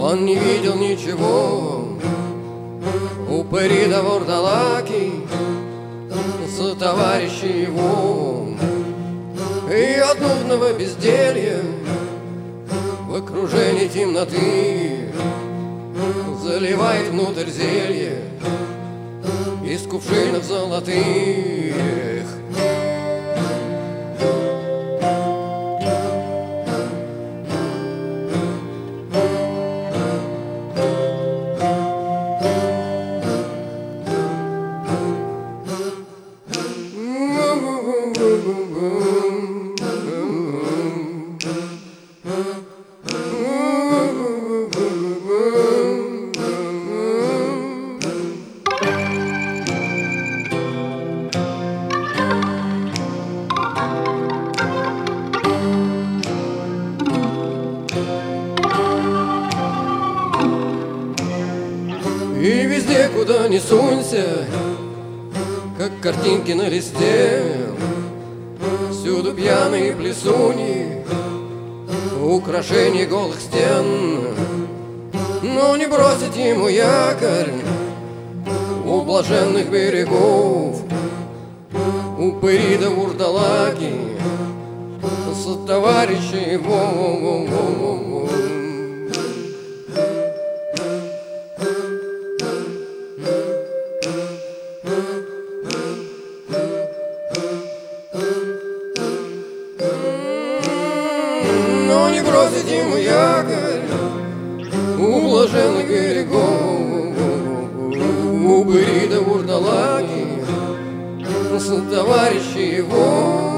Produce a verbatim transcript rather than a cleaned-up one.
Он не видел ничего, упыри да вурдалаки, сотоварищи его, и от нудного безделья в окружении темноты заливает внутрь зелье из кувшинов золотых. И везде, куда ни сунься, как картинки на листе, всюду пьяные плесуни, украшения голых стен. Но не бросить ему якорь у блаженных берегов, упыри да вурдалаки, сотоварищи его. Но не бросить ему якорь у блаженных берегов, упыри да вурдалаки, сотоварищи его.